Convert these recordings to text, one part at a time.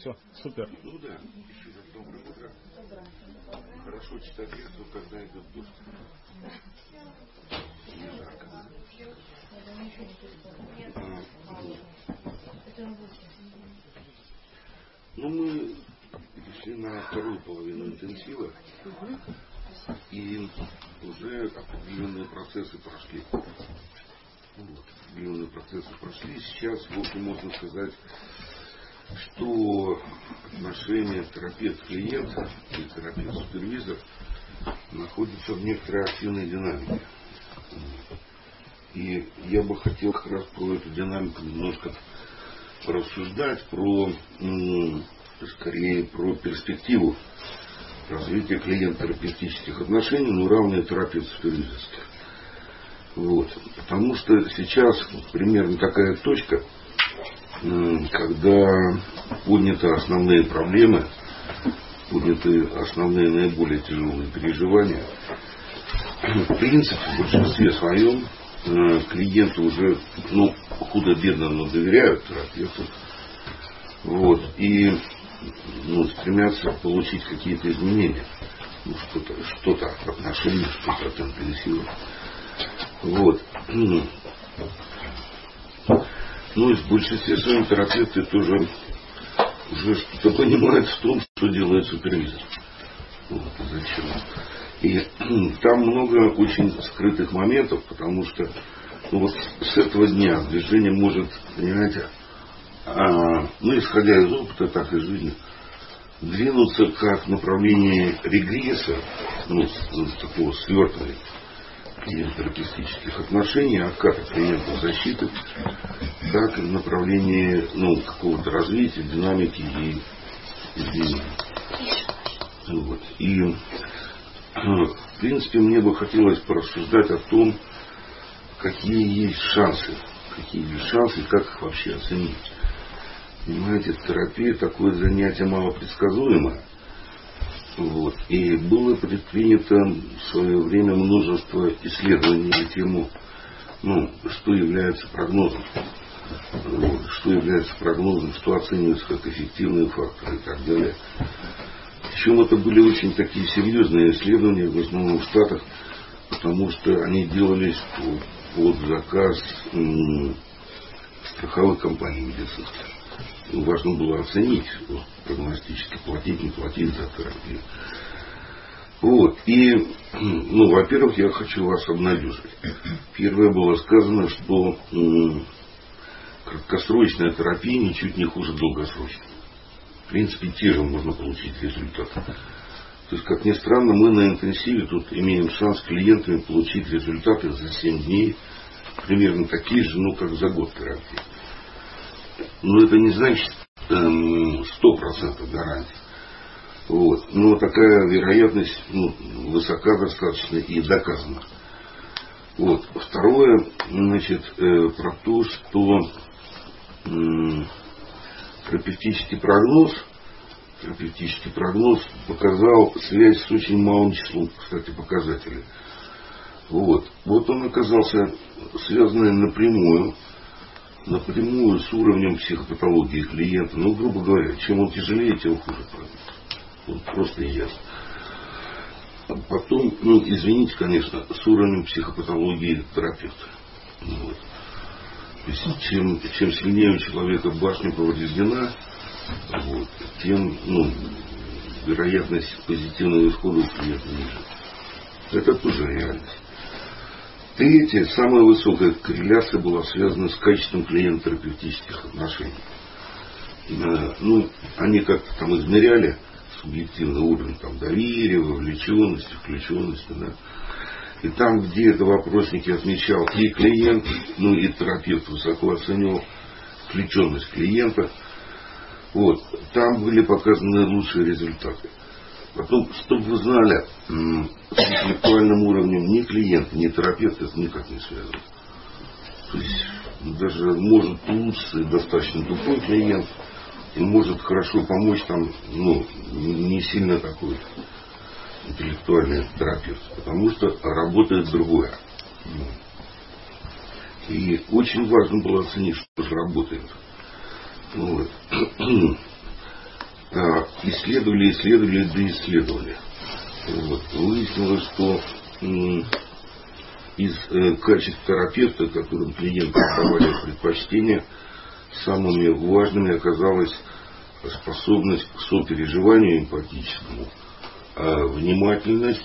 Все, супер. Ну да, еще раз доброе утро. Хорошо читать лекцию, когда идет дождь. Не жарко, да? Ну, мы пришли на вторую половину интенсива, и уже определенные процессы прошли. Определенные процессы прошли. Сейчас, в общем, можно сказать, что отношения терапевт-клиент и терапевт-супервизор находятся в некоторой активной динамике. И я бы хотел как раз про эту динамику немножко порассуждать, скорее про перспективу развития клиент-терапевтических отношений, но равные терапевт-супервизорских. Вот. Потому что сейчас примерно такая точка, когда подняты основные проблемы, подняты основные наиболее тяжелые переживания. В принципе, в большинстве своем клиенты уже худо-бедно, но доверяют терапевту. Вот, и стремятся получить какие-то изменения. Что-то от отношений, что-то от интенсива. Вот. И в большинстве своем терапевты тоже уже что-то понимают в том, что делает супервизор. Вот, зачем. И там много очень скрытых моментов, потому что с этого дня движение может, понимаете, исходя из опыта, так и из жизни, двинуться как в направлении регресса, такого свертывания клиент-терапевтических отношений, отката клиента защиты, так и в направлении какого-то развития, динамики и изменений. Вот. И в принципе мне бы хотелось порассуждать о том, какие есть шансы, как их вообще оценить. Понимаете, терапия такое занятие малопредсказуемое. Вот. И было предпринято в свое время множество исследований на тему, что является прогнозом. Что оценивается как эффективные факторы и так далее. Причем это были очень такие серьезные исследования, в основном в Штатах, потому что они делались под заказ страховых компаний медицинских. Важно было оценить прогностически, платить, не платить за терапию. Вот. И, во-первых, я хочу вас обнадежить. Первое было сказано, что краткосрочная терапия ничуть не хуже долгосрочной. В принципе, те же можно получить результаты. То есть, как ни странно, мы на интенсиве тут имеем шанс с клиентами получить результаты за 7 дней, примерно такие же, как за год терапии. Но это не значит 100% гарантии. Вот. Но такая вероятность высока достаточно и доказана. Вот. Второе, про то, что терапевтический прогноз показал связь с очень малым числом, кстати, показателей. Вот он оказался связанный напрямую с уровнем психопатологии клиента. Грубо говоря, чем он тяжелее, тем хуже прогноз. Просто и ясно. Потом, извините, конечно, с уровнем психопатологии терапевта. Вот. То есть, чем сильнее у человека башня повреждена, тем вероятность позитивного исхода у клиента ниже. Это тоже реальность. Третье, самая высокая корреляция была связана с качеством клиент-терапевтических отношений. Они как-то там измеряли субъективный уровень доверия, вовлеченности, включенности. Да? И там, где это вопросники отмечал и клиент, и терапевт высоко оценивал включенность клиента, там были показаны лучшие результаты. Потом, чтобы вы знали, с интеллектуальным уровнем ни клиент, ни терапевт это никак не связано. То есть даже может улучшиться и достаточно тупой клиент, и может хорошо помочь не сильно такой интеллектуальный терапевт, потому что работает другое. И очень важно было оценить, что же работает. исследовали. Вот. Выяснилось, что из качеств терапевта, которым клиенты давали предпочтение, самыми важными оказалась способность к сопереживанию эмпатическому, внимательность,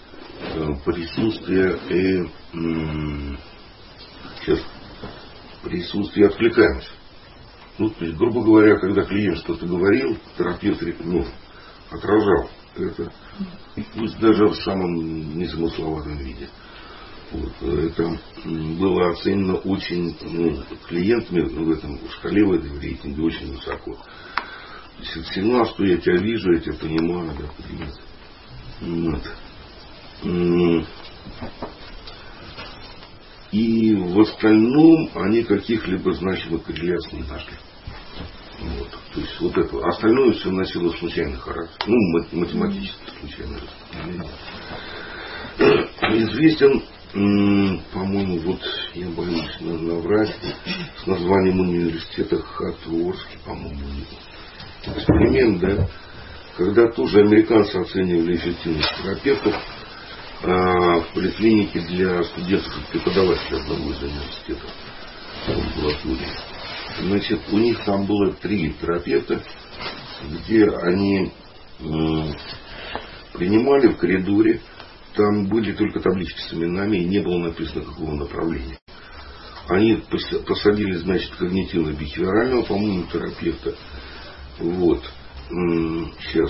присутствие откликаемости. Ну, то есть, грубо говоря, когда клиент что-то говорил, терапевт отражал это, пусть даже в самом незамысловатом виде. Вот. Это было оценено очень клиентами в этом шкале, в этом рейтинге очень высоко. То есть сигнал, что я тебя вижу, я тебя понимаю, да, вот. И в остальном они каких-либо значимых корреляций не нашли. Вот. То есть вот это. Остальное все носило случайный характер. Ну, математически случайный характер. Известен, по-моему, вот я боюсь наврать, с названием университета Хатворский, по-моему, эксперимент, да, когда тоже американцы оценивали эффективность терапевтов в поликлинике для студентов и преподавателей одного из университетов в амбулатории. Значит, у них там было 3 терапевта, где они принимали в коридоре, там были только таблички с именами, и не было написано, какого направления. Они посадили, значит, когнитивно-бихевиорального, по-моему, терапевта. Вот. Сейчас.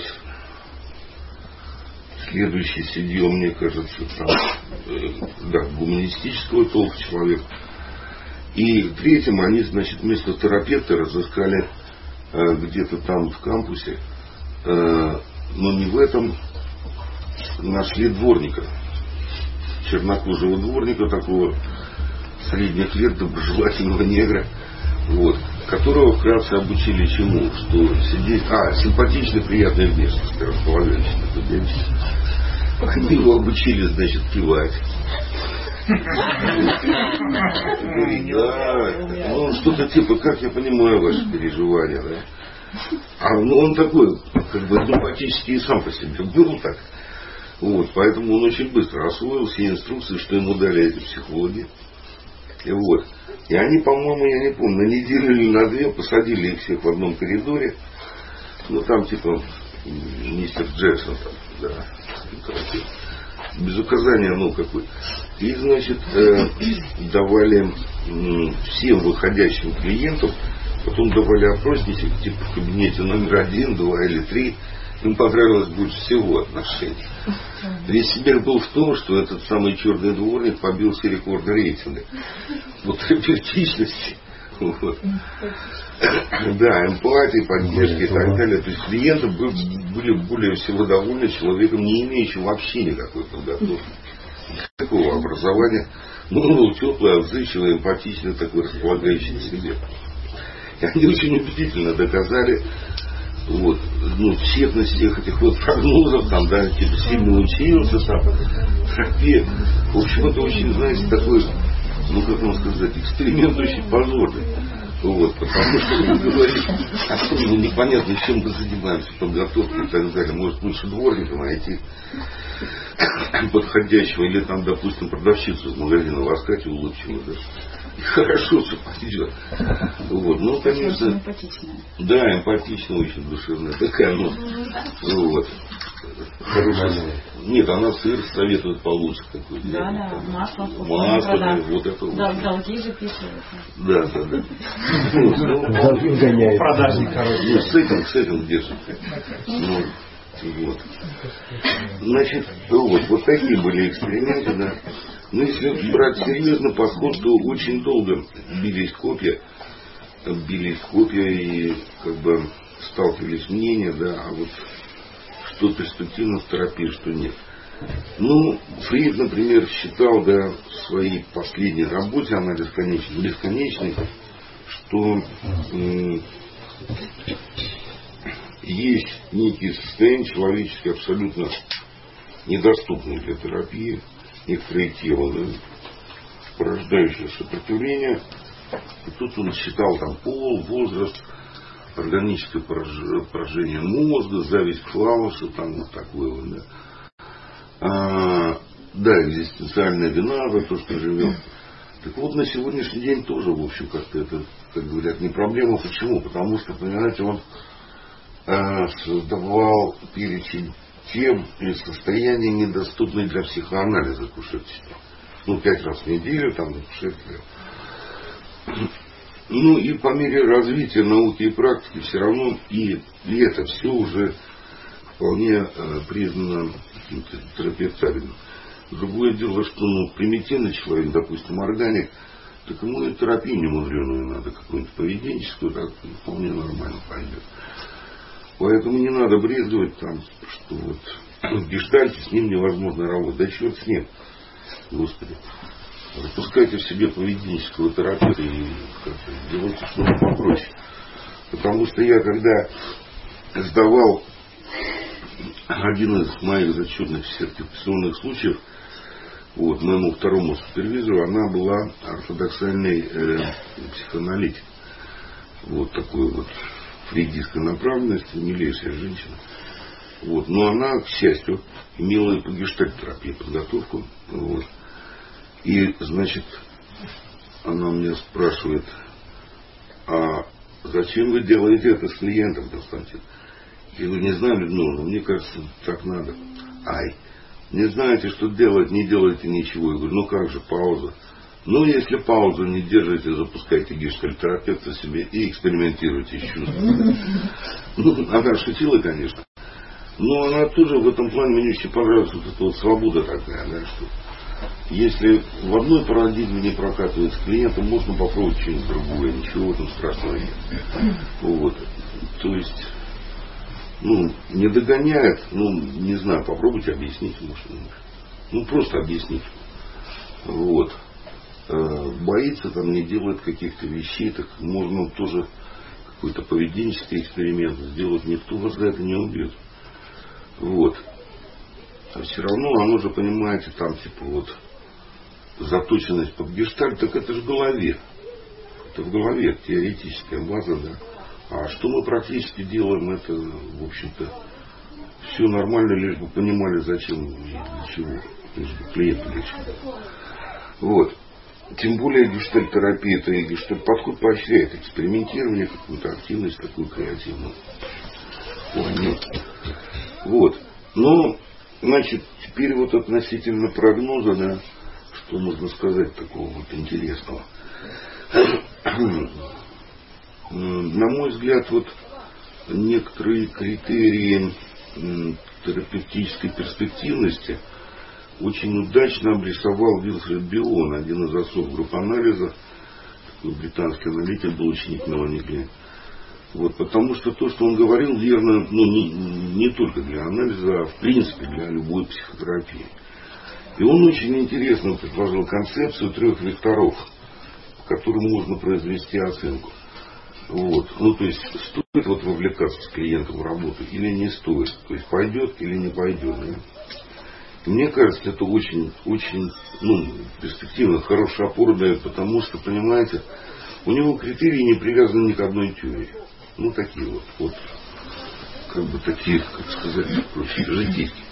Следующий сидел, мне кажется, там, гуманистического толка человек. И третьим они, значит, вместо терапевта разыскали где-то там в кампусе, но не в этом, нашли дворника, чернокожего дворника, такого средних лет, доброжелательного негра, вот, которого вкратце обучили чему? Что сидеть... симпатичной, приятной внешности, располагающей на эту девочку. Они его обучили, значит, кивать. Да, он что-то типа, как я понимаю ваши переживания, да? Он такой, как бы, эмпатический и сам по себе был так. Вот, поэтому он очень быстро освоил все инструкции, что ему дали эти психологи. И вот. И они, по-моему, я не помню, на неделю или на 2 посадили их всех в одном коридоре. Ну, там типа мистер Джексон, там, да, без указания, какой. И, значит, давали всем выходящим клиентам, потом давали опросники, типа в кабинете номер 1, 2 или 3. Им понравилось больше всего отношений. Весь секрет был в том, что этот самый черный дворник побил все рекорды рейтинга. Вот терапевтичности. Вот. Да, эмпатии, поддержки и так далее. То есть клиенты были более всего довольны человеком, не имеющим вообще никакой подготовки, никакого образования. Но он был теплый, отзывчивый, эмпатичный, такой располагающий к себе. И они очень убедительно доказали тщетность всех этих прогнозов, там, да, типа сильно учился, там, терапия. В общем, это очень, знаете, такой, как вам сказать, эксперимент очень позорный. Вот, потому что вы говорите, особенно непонятно, чем мы занимаемся, подготовкой и так далее. Может, лучше дворника найти подходящего, или там, допустим, продавщицу из магазина ласкать и улыбчивую, да. И хорошо все пойдет. Вот, конечно. Эмпатичная. Да, эмпатичная, очень душевная. Такая, вот. Хорошая. Нет, она сыр советует получше какой-то. Да, масло. Масло, вот это вот. Да, долги же пишут. Да. Гоняет. Продажник хороший. С этим держит. Вот. Значит, вот такие были эксперименты, да. Но если брать серьезно, поскольку очень долго бились копья и как бы сталкивались мнения, да, а вот что перспективно в терапии, что нет. Фрейд, например, считал, да, в своей последней работе, она бесконечной, что есть некие состояния человеческие абсолютно недоступные для терапии, некоторые тела, да, порождающие сопротивление. И тут он считал там пол, возраст, органическое поражение мозга, зависть к фалосу, там вот такое вот, да. Да, экзистенциальная вина за то, что живем. Так вот, на сегодняшний день тоже, в общем, как-то это, как говорят, не проблема. Почему? Потому что, понимаете, он создавал перечень тем и состояний, недоступные для психоанализа кушетчества. 5 раз в неделю, там, 6 лет. И по мере развития науки и практики все равно и это все уже вполне признано каким-то терапевтабельным. Другое дело, что примитивный человек, допустим, органик, так ему и терапию немудреную надо, какую-нибудь поведенческую, так вполне нормально пойдет. Поэтому не надо брезговать там, что вот в гештальте с ним невозможно работать. Да черт с ним, Господи. Запускайте в себе поведенческого терапевта и делайте что-то попроще. Потому что я, когда сдавал один из моих зачетных сертификационных случаев, моему второму супервизору, она была ортодоксальный психоаналитик. Такой фрейдистской направленности, милейшая женщина. Но она, к счастью, имела и по гештальт-терапии подготовку. И, значит, она меня спрашивает, а зачем вы делаете это с клиентом, Константин? Я говорю, не знаю, Людмила, но мне кажется, так надо. Не знаете, что делать, не делайте ничего. Я говорю, как же, пауза. Если паузу не держите, запускайте гештальт-терапевта себе и экспериментируйте с чувствами. Она шутила, конечно. Но она тоже в этом плане мне очень понравилась эта свобода такая, что если в одной парадигме не прокатывает с клиентом, можно попробовать что-нибудь другое, ничего в этом страшного нет. То есть, не догоняет, не знаю, попробуйте объяснить, может. Просто объяснить. Боится, не делает каких-то вещей, так можно тоже какой-то поведенческий эксперимент сделать, никто вас за это не убьет. А все равно оно же, понимаете, там заточенность под гештальт, так это же в голове. Это в голове, теоретическая база, да. А что мы практически делаем, это, в общем-то, все нормально, лишь бы понимали, зачем и для чего. Лишь бы клиенту лечить. Тем более гештальт-терапия, это и гештальт-подход поощряет экспериментирование, какую-то активность такую креативную. Но, значит, теперь относительно прогноза, да, что можно сказать такого интересного. На мой взгляд, некоторые критерии терапевтической перспективности очень удачно обрисовал Вильфред Бион, один из отцов группы анализа, такой британский аналитик, был ученик Мелани Клин. Потому что то, что он говорил, верно, не только для анализа, а в принципе для любой психотерапии. И он очень интересно предложил концепцию 3 векторов, по которым можно произвести оценку. То есть, стоит вовлекаться с клиентом в работу или не стоит. То есть, пойдет или не пойдет. Да? Мне кажется, это очень, очень перспективно, хорошая опора дает, потому что, понимаете, у него критерии не привязаны ни к одной теории. Такие такие, как сказать, проще, житейские.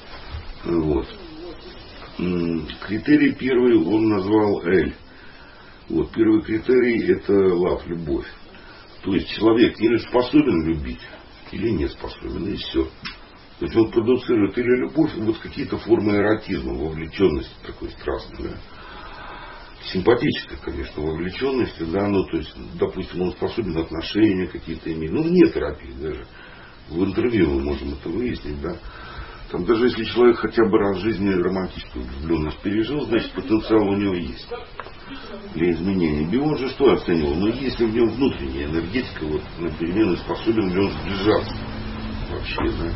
Критерий первый он назвал L. Первый критерий это love, любовь. То есть человек или способен любить, или не способен, и все. То есть он продуцирует или любовь, какие-то формы эротизма, вовлеченности такой страстной, да. Симпатической, конечно, вовлеченности, да, то есть, допустим, он способен отношения какие-то иметь, вне терапии даже. В интервью мы можем это выяснить, да. Там даже если человек хотя бы раз в жизни романтическую влюбленность пережил, значит потенциал у него есть для изменения. Бион же что оценивал? Есть ли в нем внутренняя энергетика, на перемены способен ли он сближаться вообще, да.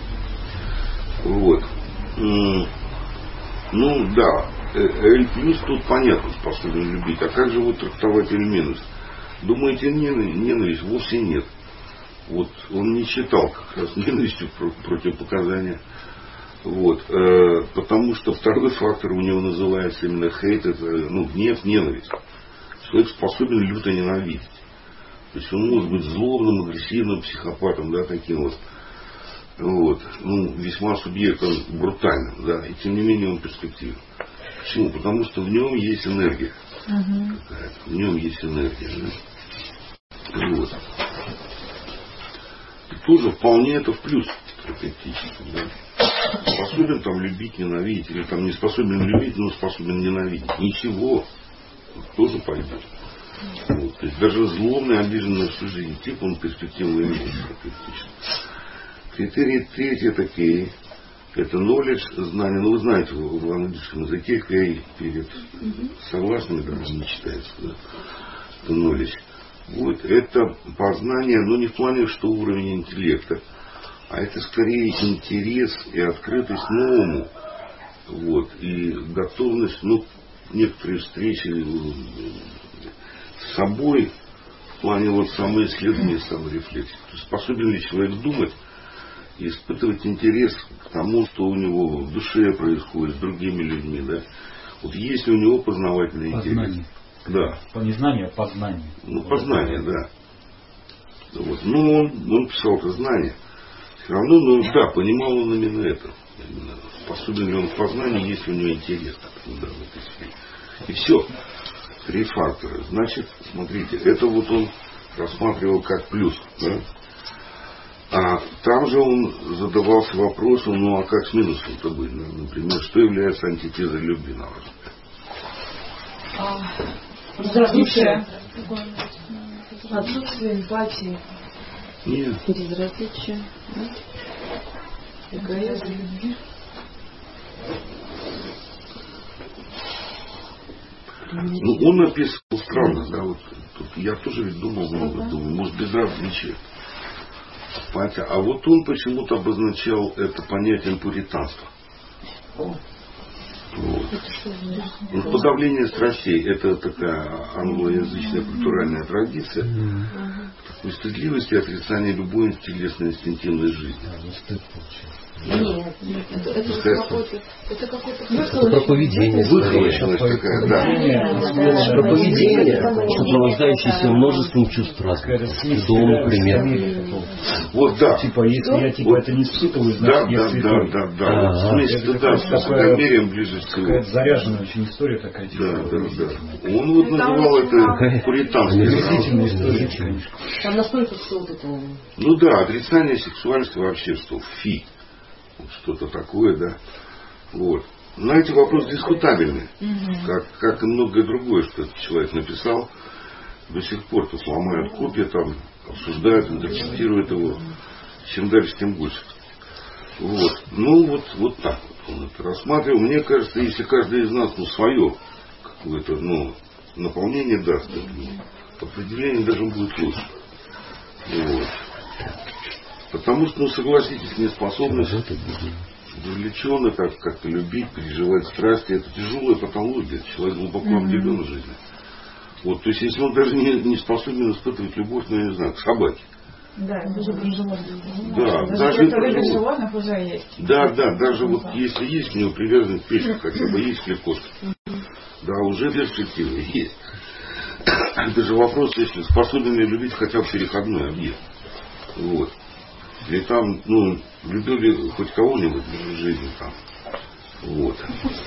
Да, L плюс тут понятно, способен любить. А как же трактовать L минус? Думаете, ненависть? Вовсе нет. Он не считал как раз ненавистью противопоказания. Потому что второй фактор у него называется именно хейт, это гнев, ненависть. Человек способен люто ненавидеть. То есть он может быть злобным, агрессивным, психопатом, да, таким вот. Вот. Ну, весьма субъектом брутальным, да, и тем не менее он перспективен. Почему? Потому что в нем есть энергия. Какая-то. В нем есть энергия, да. Вот. И тоже вполне это в плюс терапевтически, да. Способен там любить, ненавидеть, или там не способен любить, но способен ненавидеть. Ничего. Тоже пойдет. Вот. То есть даже злобный, обиженный всю жизнь тип, он перспективно имеет терапевтически. Критерии третьи такие. Это knowledge, знание. Ну, вы знаете, в английском языке кей перед согласными даже не читается. Да? Это knowledge. Вот. Это познание, но не в плане, что уровень интеллекта, а это скорее интерес и открытость новому. Вот. И готовность, ну, некоторые встречи с собой в плане вот самоисследования, саморефлексии. То есть способен ли человек думать и испытывать интерес к тому, что у него в душе происходит с другими людьми, да? Вот есть ли у него познавательный интерес? Да. Не знание, а познание. Ну, познание, да. Вот. Ну, он писал это знание. Все равно, ну да, понимал он именно это. Именно способен ли он к познанию, есть ли у него интерес. Да, в этой сфере. И все. 3 фактора. Значит, смотрите, это вот он рассматривал как плюс, да? А там же он задавался вопросом, ну а как с минусом-то быть? Например, что является антитезой любви, на ваш взгляд? Безразличие. Отсутствие эмпатии. Нет. Безразличие. Эгоизм. Ну, он написал странно, да, вот тут я тоже ведь думал много, думаю, может безразличие. А вот он почему-то обозначал это понятием пуританства. Вот. Ну, подавление страстей — это такая англоязычная культуральная традиция такой стыдливости и отрицания любой телесной инстинктивной жизни. Нет, это какой-то про поведение. Выхолощенность такая, да. Про поведение, сопровождающееся множеством чувств разных. Дом, например. Вот, да. Типа, если я типа это не испытываю, значит я святой. Да. Смесь стыда с высокомерием ближе всего. Заряженная очень история такая. Да. Он вот называл это пуританством. Омерзительная история, конечно. Там настолько все вот это... Ну да, отрицание сексуальности вообще, что фи. Вот что-то такое, да. Вот. Но эти вопросы дискутабельны. Как и многое другое, что этот человек написал. До сих пор тут ломают копии, там обсуждают, интерпретируют его. Чем дальше, тем больше. Вот. Ну вот так вот он это рассматривал. Мне кажется, если каждый из нас свое какое-то наполнение даст этому, определение даже будет лучше. Вот. Потому что, согласитесь, неспособность вовлеченно как-то любить, переживать страсти, это тяжелая патология. Человек глубоко обделен в жизни. Вот, то есть, если он даже не способен испытывать любовь, ну, я не знаю, к собаке. Да, даже про животных. Да, даже про животных уже есть. Да, даже вот если есть у него привязанность к печке, хотя бы есть ли кошка, да, уже перспективы есть. Это же вопрос, если способен ли любить хотя бы переходной объект. Вот. Или там, любил ли хоть кого-нибудь в жизни там. Вот.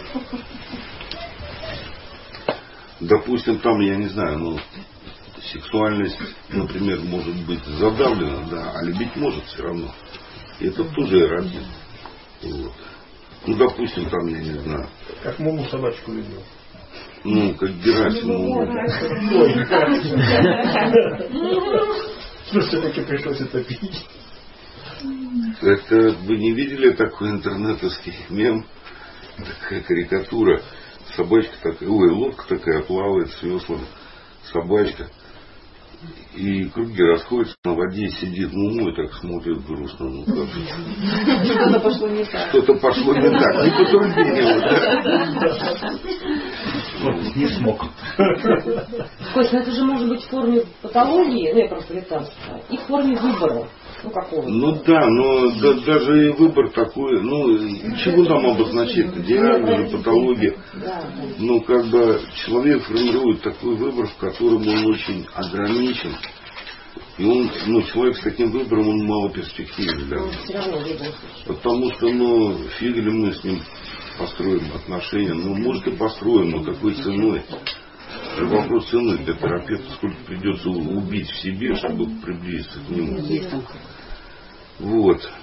Допустим, там, я не знаю, сексуальность, например, может быть задавлена, да, а любить может все равно. И это тоже эротизм. Вот. Допустим, там, я не знаю. Как Муму собачку любил. Как Герасиму. Что все-таки пришлось это пить? Это вы не видели такой интернетовский мем? Такая карикатура. Собачка такая, лодка такая плавает с веслами. Собачка. И круги расходятся, на воде сидит Муму и так смотрит грустно. Что-то пошло не так. Что-то пошло не так. Не по турбине. Не смог. Кость, это же может быть в форме патологии, я просто летарства, и в форме выбора. Какого? Да, но даже и выбор такой, чего нам обозначить? Диагноз, патология. Да. Человек формирует такой выбор, в котором он очень ограничен И он, человек с таким выбором, он мало перспективен. Да? Потому что, фиг ли мы с ним построим отношения. Может и построим, но какой ценой? Это вопрос цены для терапевта, сколько придется убить в себе, чтобы приблизиться к нему. Вот.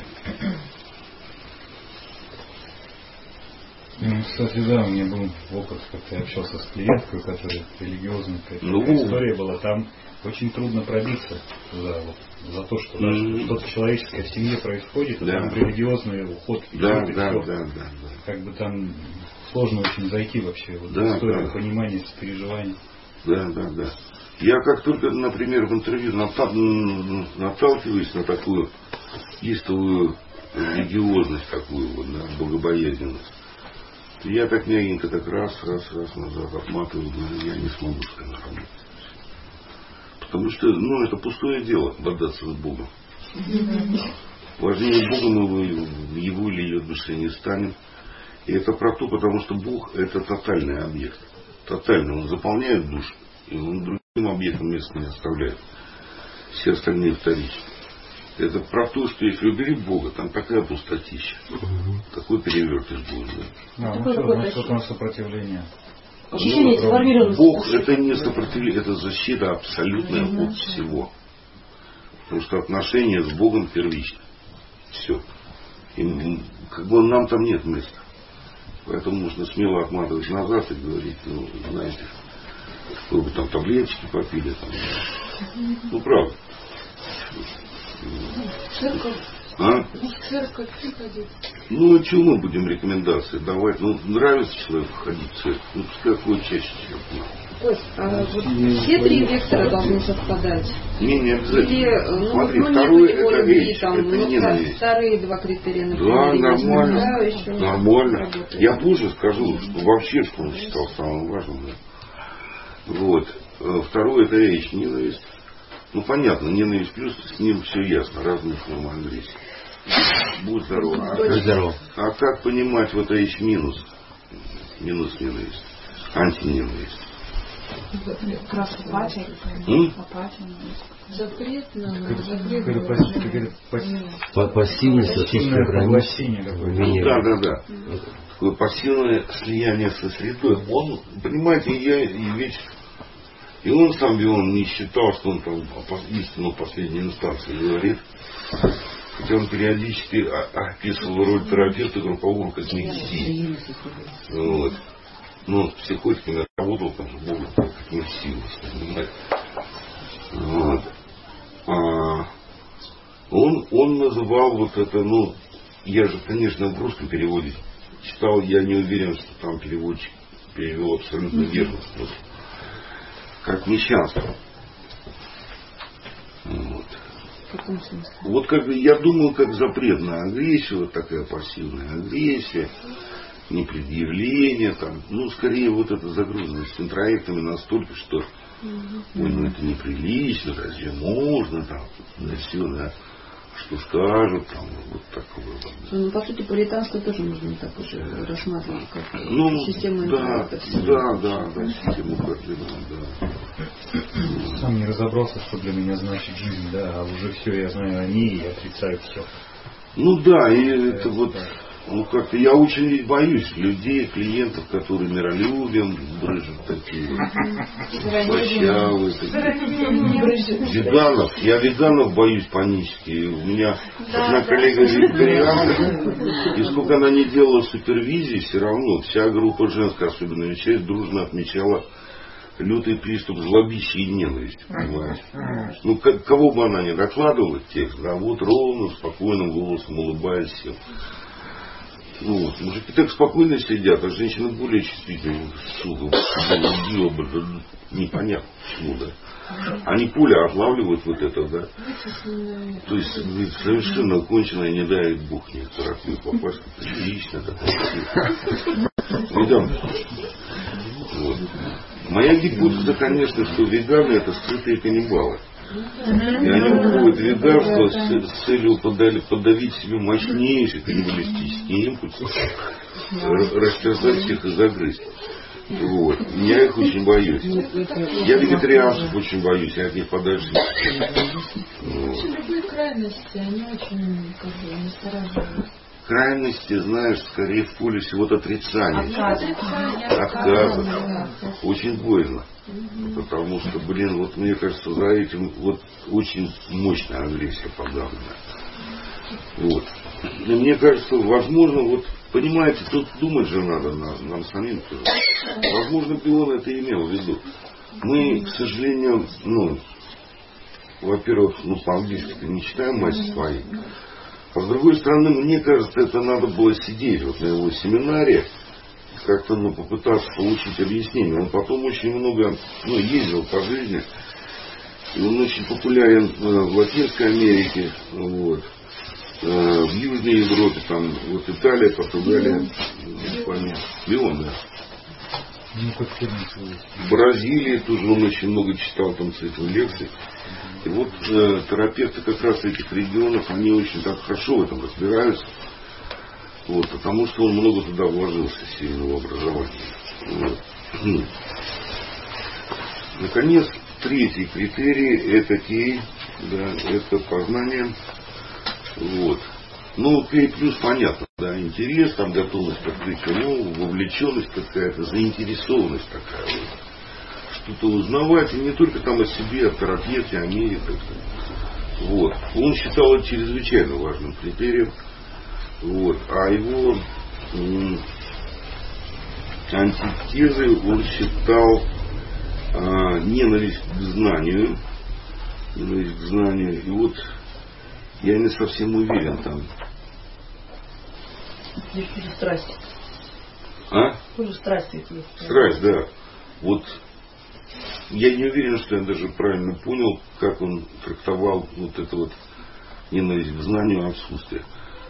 Кстати, да, у меня был опыт, как-то я общался с клиенткой, которая религиозная, история была, там очень трудно пробиться за то, что что-то человеческое в семье происходит, там религиозный уход идет, и все. Как бы там сложно очень зайти вообще в историю понимания, переживаний. Да. Я как только, например, в интервью наталкиваюсь на такую истовую религиозность, такую богобоязненность, я так мягенько, так раз назад отматываю, говорю, я не смогу с этим работать. Потому что, это пустое дело, бодаться с Богом. Важнее Бога мы в его или ее душе не станем. И это про то, потому что Бог это тотальный объект. Тотально. Он заполняет душу, и он другим объектом места не оставляет. Все остальные вторичны. Это про то, что если уберет Бога, там такая пустотища. Такой перевертыш будет. Что там сопротивление? Бог это не сопротивление, это защита абсолютная от всего. Потому что отношения с Богом первичны. Все. И нам там нет места. Поэтому нужно смело отматывать назад и говорить, знаете, вы бы там таблеточки попили. Правда. Церковь. В церковь ходить. Чего мы будем рекомендации давать? Нравится человеку ходить в церковь. Пускай ходит чаще, чем все три вектора должны совпадать. Не обязательно. Или, смотри, второе это речь, это ненависть. Вторые два критерия, например. Да, нормально. Нормально. Я позже скажу, что вообще что он считал самым важным. Вот. Второе это речь, ненависть. Понятно, ненависть плюс, с ним все ясно, разные формы агрессии. Будь здоров. А как понимать вот речь минус? Минус ненависть. Антиненависть. Апатия. Запрет на пассивность, отсутствие границ. Да. Такое пассивное слияние со средой. Он, понимаете, и он сам не считал, что он там истину последней инстанции говорит. Хотя он периодически описывал роль терапевта группового когнитивизма. Вот. С психотиками работал, там же Бог как не в силу, понимаете. Вот. Он называл вот это, я же, конечно, в русском переводе читал, я не уверен, что там переводчик перевел абсолютно верно. Как мещанство. Вот как я думаю, как запрет на агрессию, вот такая пассивная агрессия, непредъявление, скорее вот эта загруженность интроектами настолько, что это неприлично, разве можно, все, что скажут, вот такое. По сути, пуританство тоже можно так уже рассматривать, как систему интроекта. Да, систему координат, да. Сам не разобрался, что для меня значит жизнь, а уже все я знаю о ней и отрицаю все. И это вот, как-то я очень боюсь людей, клиентов, которые миролюбием брыжут такие, слащавые такие. Веганов, я веганов боюсь панически. У меня одна коллега вегетарианка, и сколько она не делала супервизии, все равно вся группа женская, особенно часть, дружно отмечала лютый приступ злобища и ненависти, понимаешь? Кого бы она ни докладывала, текст, вот ровно, спокойным голосом улыбаясь всем. Мужики так спокойно сидят, а женщины более чувствительны. Сука, убила бы, непонятно почему, Они пуля отлавливают вот это, То есть совершенно конченая, не дай Бог, не терапию попасть, лично такое. Моя гипотеза, конечно, что веганы это скрытые каннибалы. И они уходят в веганство с целью подавить себе мощнейший каннибалистический импульс, растерзать всех и загрызть. Вот. Я их очень боюсь. Я вегетарианцев очень боюсь, я от них подальше. Любые крайности, они очень настораживают. Крайности, знаешь, скорее в поле всего отрицания. Отказа. Очень больно. Потому что, вот мне кажется, за этим очень мощная агрессия подавлена. Вот. И мне кажется, возможно, понимаете, тут думать же надо нам самим тоже. Возможно, Бион это имел в виду. Мы, к сожалению, во-первых, по-английски не читаем «Мать своей». А с другой стороны, мне кажется, это надо было сидеть на его семинаре, как-то попытаться получить объяснение. Он потом очень много ездил по жизни. И он очень популярен в Латинской Америке, в Южной Европе, там Италия, Португалия, Испания. Бион, да. В Бразилии тоже он очень много читал там цикл лекций. И терапевты как раз этих регионов, они очень так хорошо в этом разбираются. Потому что он много туда вложился сильного образования. Наконец, третий критерий это кей, это познание. Кей плюс понятно, интерес, там готовность к открытию нового, вовлеченность какая-то, заинтересованность такая что-то узнавать, и не только там о себе, о терапевте, о мире. Он считал это чрезвычайно важным критерием. А его антитезой он считал ненависть к знанию. И я не совсем уверен там. Есть страсть. Тоже страсть есть. Страсть, да. Я не уверен, что я даже правильно понял, как он трактовал это ненависть к знанию, отсутствие.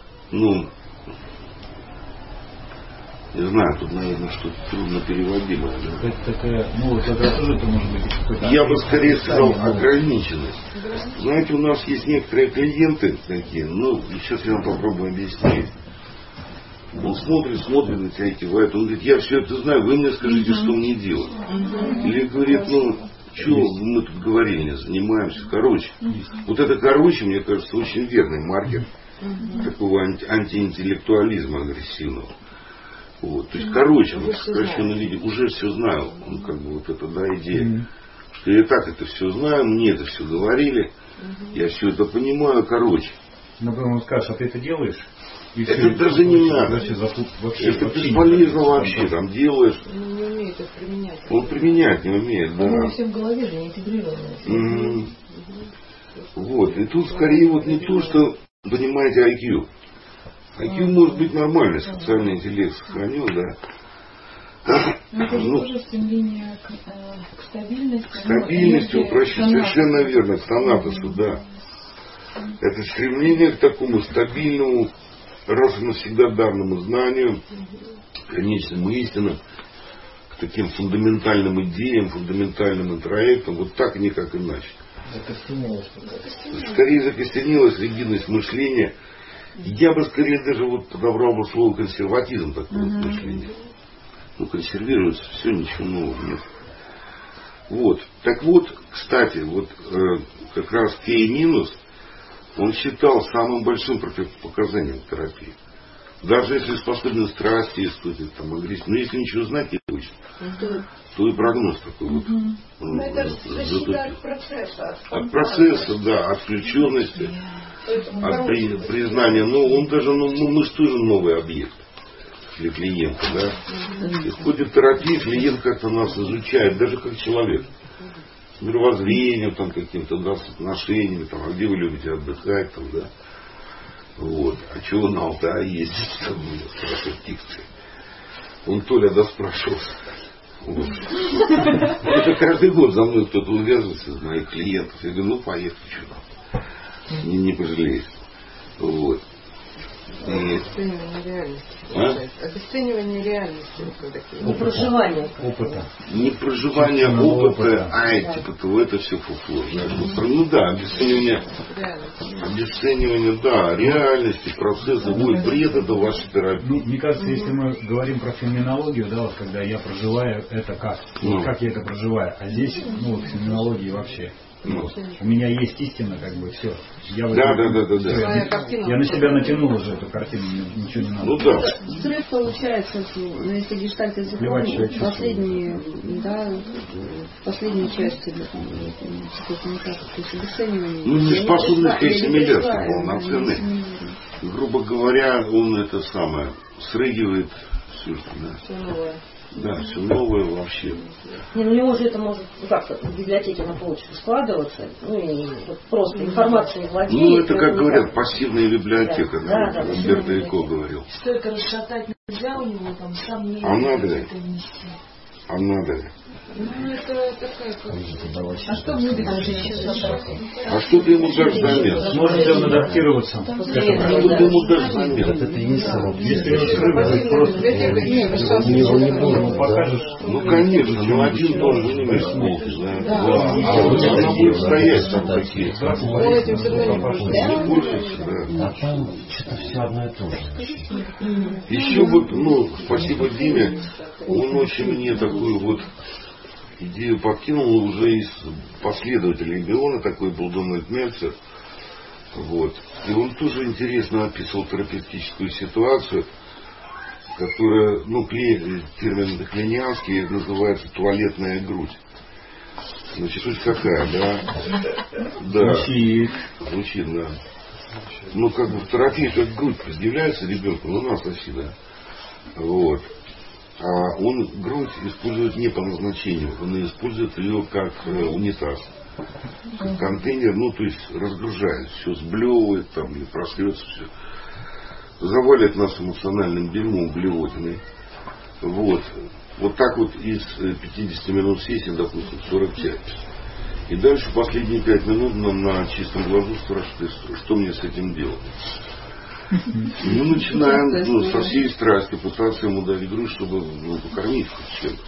Не знаю, тут, наверное, что-то трудно переводимое. Да? Это тоже это может быть какой-то... Я бы скорее сказал ограниченность. Знаете, у нас есть некоторые клиенты такие, сейчас я вам попробую объяснить. Он смотрит на тебя и кивает. Он говорит, я все это знаю, вы мне скажите, что мне делать. Или говорит, что мы тут говорили, занимаемся. Это, мне кажется, очень верный маркер такого антиинтеллектуализма агрессивного. То есть, в сокращенном виде уже все знаю. Идея. Что я так это все знаю, мне это все говорили, я все это понимаю, он скажет, а ты это делаешь? Это даже не надо. Это бесполезно вообще. Там делаешь. Он не умеет их применять. Он применять не умеет, да. У всем в голове же не интегрировано. И тут скорее не то, что, понимаете, IQ. IQ может быть нормальный, социальный интеллект сохранил, да. Это же тоже стремление к стабильности. К стабильности, упрощению. Совершенно верно, к Танатосу, да. Это стремление к такому стабильному, раз и навсегда данному знанию, конечным истинам, к таким фундаментальным идеям, фундаментальным интроектам, так и никак иначе. Скорее закостенелась ригидность мышления. Я бы скорее даже подобрал бы слово консерватизм такого мышления. Консервируется все, ничего нового нет. Кстати, как раз Кей-, он считал самым большим противопоказанием терапии. Даже если способен страсти испытывать, агрессию, но если ничего знать не хочет, то и прогноз такой это защита от процесса. От процесса, да, от включенности, от признания. Он даже, мы же тоже новый объект для клиента, да. И в ходе терапии клиент как-то нас изучает, даже как человек. С мировоззрением, каким-то, с отношениями, а где вы любите отдыхать, да. А чего на Алтае ездить, спрашивает дикция. Он Толя доспрашивался. Это каждый год за мной кто-то увязывается из моих клиентов. Я говорю, поехали, что там. Не пожалеешь. Обесценивание реальности. Обесценивание реальности. Не проживание опыта. Не проживание опыта, типа того, это все фуфло. Ну да, обесценивание, да, реальности, процесса, бред, это ваша терапия. Ну, мне кажется, если мы говорим про феноменологию, да, вот когда я проживаю это как, как я это проживаю, а здесь, ну, вот феноменологии вообще. У меня есть истина, как бы, все. Я я на себя натянул уже эту картину, ничего не надо. Ну да. Стресс получается, если гештальт языковой, последней части, то есть обесценивание. Ну, неспособность к ассимиляции полноценной. Грубо говоря, он это самое срыгивает все, что все новое. Да, все новое вообще. Не, ну у него же это может как-то в библиотеке на полочке складываться, ну и вот просто информация владеет. Ну это, как говорят, пассивная библиотека, да, Умберто Эко говорил. Столько расшатать нельзя у него, там сам не надо ли? А надо ли? Ну это такая А что будет А что ты ему дашь взамен? Может ли он адаптироваться? Что ты ему дашь взамен? Это и есть срок. Если его скрывают, просто его не будет, покажешь. Ну конечно, но один тоже не имеет смысла. А вот она будет стоять там такие. Не пользуйся, да. А там что-то все одно и то же. Еще вот, спасибо Диме, он очень мне такую вот идею подкинул уже из последователей Биона, такой был Дональд Мельцер. Вот. И он тоже интересно описывал терапевтическую ситуацию, которая, термин клинианский называется туалетная грудь. Значит, суть какая, да? Да. Звучит, да. Как бы в терапии как грудь предъявляется ребенку, нас соси, да. Вот. А он грудь использует не по назначению, он использует ее как унитаз, как контейнер, то есть разгружает, все сблевывает там или просрется все, завалит нас эмоциональным дерьмом блевотиной. Вот так вот из 50 минут сессии, допустим, 45. И дальше последние 5 минут нам на чистом глазу спрашивают, что мне с этим делать. Мы начинаем со всей страстью пытаться ему дать грудь, чтобы покормить хоть чем-то.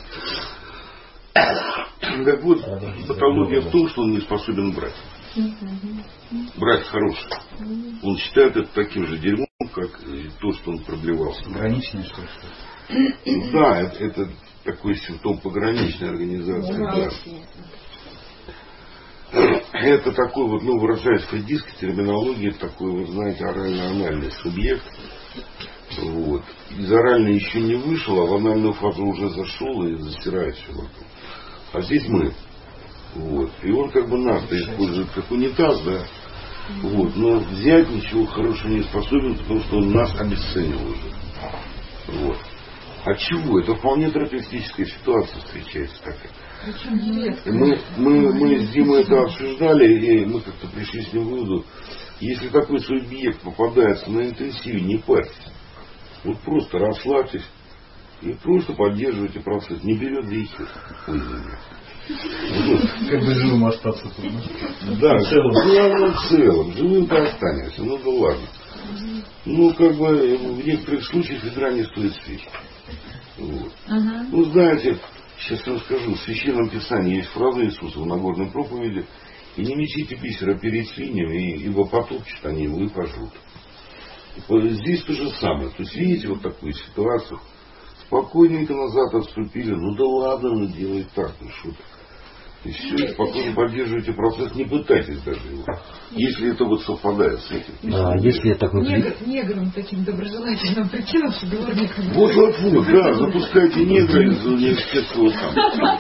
Так вот, патология в том, что он не способен брать. Брать хороший. Он считает это таким же дерьмом, как и то, что он проблевался. Граничное что ли? Да, это такой симптом пограничной организации. Да. Это такой вот, выражаясь фрейдистской терминологией, такой, вы знаете, орально-анальный субъект. Вот. Из оральной еще не вышел, а в анальную фазу уже зашел и засирает все вокруг. А здесь мы. Вот. И он как бы нас-то использует как унитаз, да. Вот. Но взять ничего хорошего не способен, потому что он нас обесценил уже. Вот. А чего? Это вполне терапевтическая ситуация встречается такая. Мы с Димой это обсуждали, и мы как-то пришли с ним к выводу, если такой субъект попадается на интенсиве, не парьтесь. Вот просто расслабьтесь и просто поддерживайте процесс. Не берет грехи. Как бы живым остаться тут. Да, в целом. Живым-то останешься. Да ладно. В некоторых случаях ведра не стоит свечи. Вот. Знаете, сейчас расскажу. В Священном Писании есть фраза Иисуса в Нагорной проповеди: «И не мечите бисера перед свиньями, ибо потопчут они его и пожрут». Здесь то же самое. То есть, видите, вот такую ситуацию. Спокойненько назад отступили. Да ладно, делай так, что ты. И все, спокойно поддерживайте процесс, не пытайтесь даже его. Если это вот совпадает с этим. А если я такой... Негром таким доброжелательным прикинулся дворником. Вот, да, запускайте негра из университетского кампуса.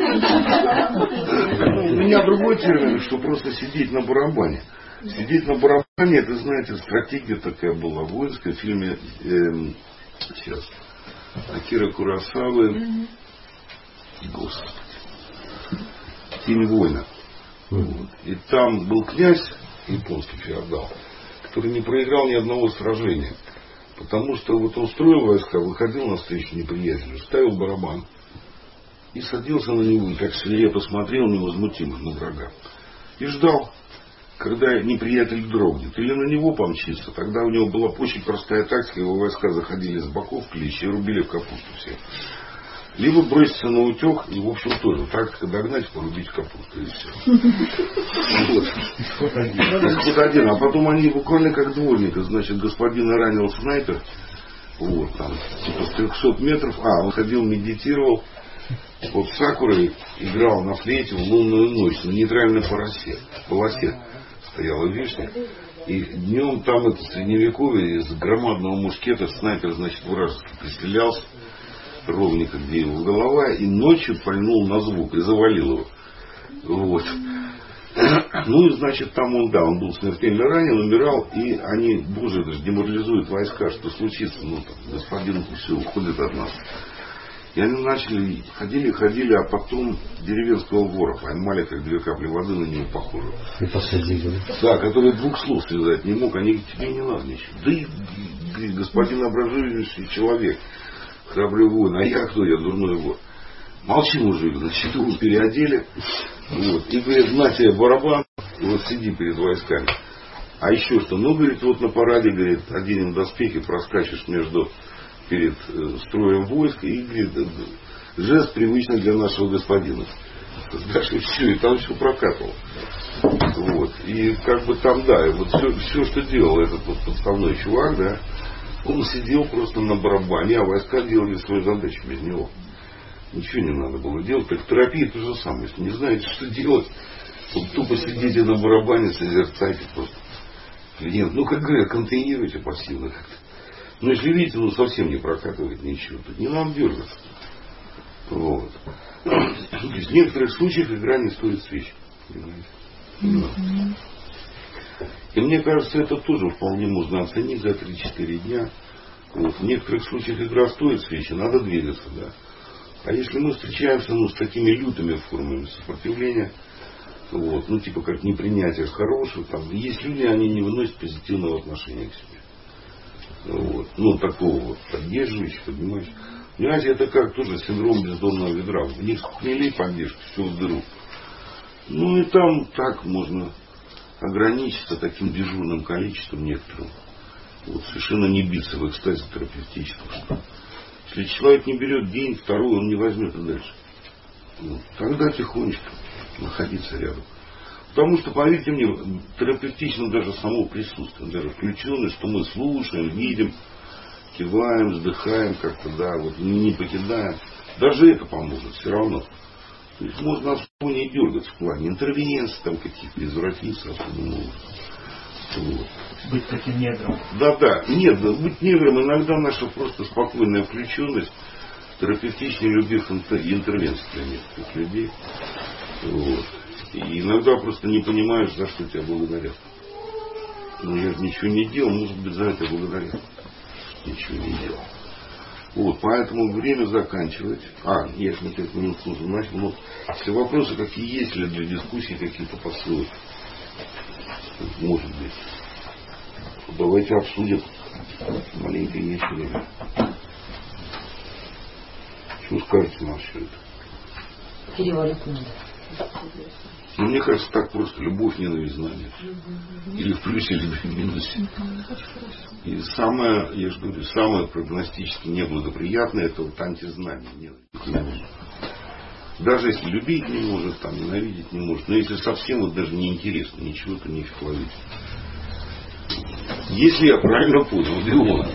У меня другой термин, что просто сидеть на барабане. Сидеть на барабане, это, знаете, стратегия такая была воинская в фильме сейчас Акира Куросавы. Господи. «Тень воина». Вот. И там был князь, японский феодал, который не проиграл ни одного сражения. Потому что вот он строил войска, выходил навстречу неприятелю, ставил барабан и садился на него, и как свирепо смотрел невозмутимо на врага. И ждал. когда неприятель дрогнет, или на него помчится, тогда у него была очень простая тактика, его войска заходили с боков в клещи и рубили в капусту всех. Либо броситься на утек, и в общем тоже тактика догнать, порубить капусту и все. Исход один. А потом они буквально как дворника, значит, господина ранил снайпер, вот там, типа с 300 метров, он ходил, медитировал, вот Сакурой играл на флейте в лунную ночь, на нейтральной полосе стояла вишня, и днем там это средневековье из громадного мушкета снайпер, значит, вражеский пристрелялся, ровненько, где его голова, и ночью пальнул на звук и завалил его. Вот. Ну и значит там он был смертельно ранен, умирал, и они, боже, даже деморализуют войска, что случится, господин все уходит от нас. И они начали, ходили, а потом деревенского вора поймали, как 2 капли воды на него похожи. И посадили. Да, который 2 слов связать не мог, они говорят, тебе не надо ничего. Да и господин образующий человек, храбрый воин, а я кто, я дурной вор. Молчи, мужик, значит, его переодели, вот, и говорит, на тебе барабан, вот сиди перед войсками. А еще что, говорит, вот на параде, говорит, оденем доспехи, проскачешь перед строем войск, и, говорит, жест привычный для нашего господина. Дальше все, и там все прокатывало. Вот, и как бы там, да, и вот все, что делал этот вот подставной чувак, да, он сидел просто на барабане, а войска делали свою задачу без него. Ничего не надо было делать. Так в терапии то же самое. Если не знаете, что делать, вот тупо сидите на барабане, созерцайте просто. Клиент, как говорят, контейнируйте пассивно как-то. Но если видите, совсем не прокатывает ничего, то не надо дергаться. Вот. То есть в некоторых случаях игра не стоит свеч. И мне кажется, это тоже вполне можно оценить за 3-4 дня. Вот. В некоторых случаях игра стоит свечи, надо двигаться, да. А если мы встречаемся с такими лютыми формами сопротивления, вот, типа как непринятие хорошего, там, есть люди, они не выносят позитивного отношения к себе. Вот. Такого вот поддерживающего, поднимающего. Понимаете, это как тоже синдром бездонного ведра. В них хмелей поддержка, все в дыру. И там так можно ограничиться таким дежурным количеством некоторым. Вот, совершенно не биться в экстазе терапевтическом. Если человек не берет день, второй, он не возьмет и дальше. Тогда тихонечко находиться рядом. Потому что, поверьте мне, терапевтично даже само присутствие, даже включенность, что мы слушаем, видим, киваем, вздыхаем как-то, да, вот не покидаем. Даже это поможет все равно. То есть можно особо не дергаться в плане интервенции, там каких-то извратиться особо не нужно. Вот. Быть таким негром. Да. Нет, быть негром иногда наша просто спокойная включенность терапевтичнее любых интервенций для некоторых людей. Вот. И иногда просто не понимаешь, за что тебя благодарят. Я же ничего не делал, может быть, за это благодарят. Ничего не делал. Вот, поэтому время заканчивать. Я же на 5 минут слушаю. Значит, все вопросы, какие есть, или для дискуссии какие-то посылы. Может быть. Давайте обсудим. Маленько есть время. Что скажете на все это? Кирилл Александрович. Мне кажется, так просто. Любовь, ненависть, знание. Или в плюсе, или в минусе. И самое, я же говорю, самое прогностически неблагоприятное, это вот антизнание. Ненависть. Даже если любить не может, там, ненавидеть не может. Но если совсем вот даже неинтересно, ничего-то не ловить. Если я правильно понял, Леон.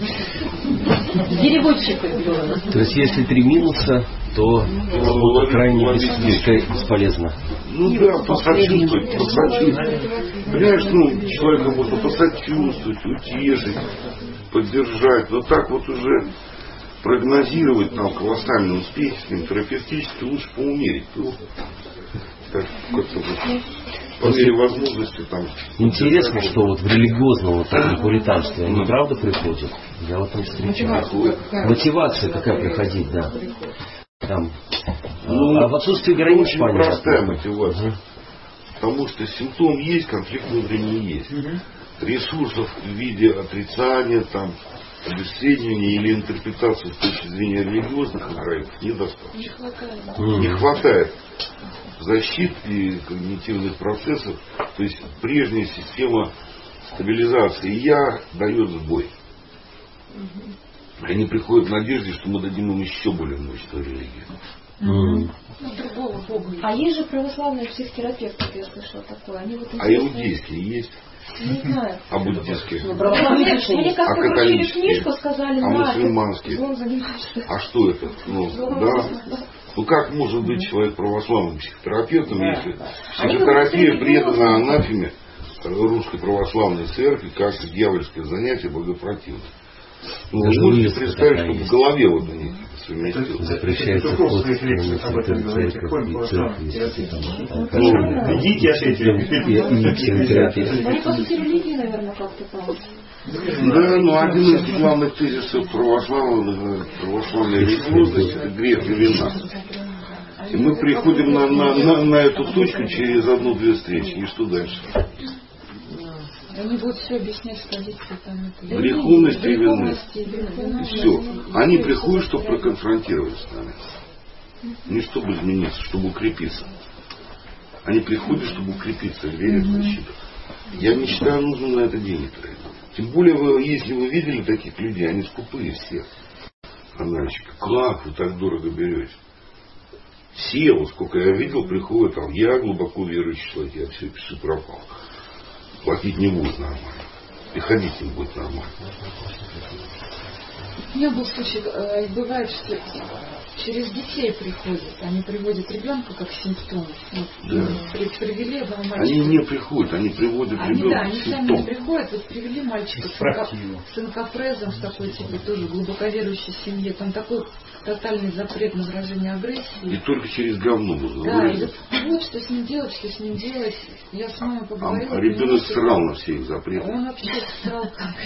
Переводчик. То есть, если 3 минуса, то крайне бесполезно. Да, посочувствовать. Понимаешь, человека можно посочувствовать, утешить, поддержать. Но так вот уже прогнозировать там колоссальный успех с ним терапевтически лучше поумерить. Так, как-то по мере возможности там. Интересно, что вот в религиозном вот таком пуританстве они правда приходят. Я вот там встречаю. Мотивация какая приходить, да. Там. А в отсутствии границ очень простая мотивация. Потому что симптом есть, конфликт внутренний есть. Ресурсов в виде отрицания, там, обесценивания или интерпретации с точки зрения религиозных проектов недостаточно. Не хватает защиты и когнитивных процессов, то есть прежняя система стабилизации «я» дает сбой. Они приходят в надежде, что мы дадим им еще более мощную религию. А есть же православные психотерапевты, я слышала такое. Они вот а иудейские есть? Не знаю. А буддийские? Мне как-то вручили католические? книжку, сказали, а мусульманские? злом занимаешься. А что это? Ну как может быть человек православным психотерапевтом, если психотерапия предана анафеме Русской Православной Церкви как дьявольское занятие богопротивное? Ну, вы можете представить, что в голове вот они совместилось. Запрещается вход в церковь и церковь. Идите от этих. Они, по сути, религии, наверное, как-то там. Да, но один из главных тезисов православной религиозности — это грех и вина. И мы приходим на эту точку через 1-2 встречи. И что дальше? Они будут все объяснять с позиции там. Греховность и вины. И все. Они приходят, чтобы проконфронтировать с нами. Не чтобы измениться, чтобы укрепиться. Они приходят, чтобы укрепиться, верят в защиту. Я не считаю нужным на это денег тратить. Тем более, если вы видели таких людей, они скупые все. Аналитики. Как вы так дорого берете? Все, вот сколько я видел, приходят, там, я глубоко верующий человек, я все пропал. Платить не будет нормально. И ходить не будет нормально. У меня был случай, бывает, что через детей приходят. Они приводят ребенка как симптом. Привели одного мальчика. Они не приходят, они приводят ребенка они сами не приходят. Вот привели мальчика с инкапрезом, в такой типа тоже глубоко верующей семье. Там такой тотальный запрет на выражение агрессии. И только через говно можно. Да, и вот что с ним делать, что с ним делать. Я с мамой поговорила. А ребенок срал на все их запреты. Он вообще срал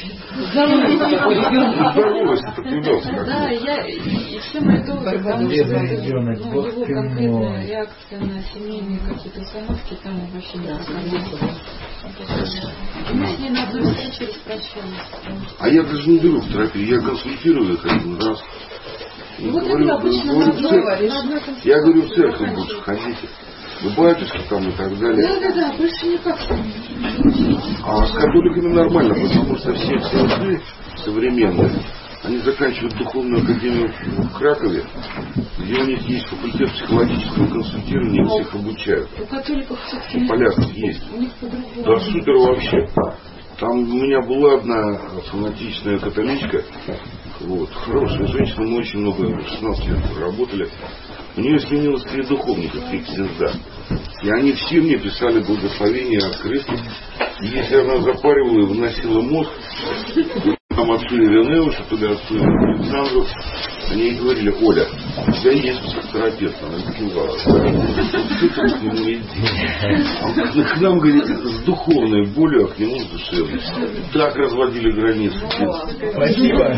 здоровость, это наблюдался. Да, и все мои доводы, потому что его конкретная реакция на семейные какие-то установки там вообще не проходила. Мы с ней на одной встрече распрощались. А я даже не беру в терапию, я консультирую их один раз. Вот это обычно на одной я говорю, в церковь больше ходите. Вы батюшка там и так далее. Да, больше никак. А с католиками нормально, потому что все отцы современные, они заканчивают духовную академию в Кракове, где у них есть факультет психологического консультирования, их всех обучают. У католиков все-таки поляков есть. Да, супер вообще. Там у меня была одна фанатичная католичка, вот, хорошая женщина, мы очень много, 16 лет работали. У нее сменилось 3 духовника, 3 ксенза. И они все мне писали благословения от крестов. И если она запаривала и выносила мозг, там отцу Иринеушу, туда отцу Александру, они ей говорили: Оля, у тебя есть психотерапевт. Она кивала. К нему иди. К нам, говорит, с духовной болью, а к нему с душевной. Так разводили границу. Спасибо.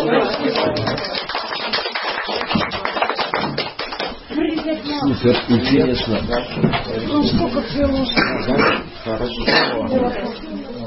Супер, интересно. Ну, сколько приложено? Хорошо.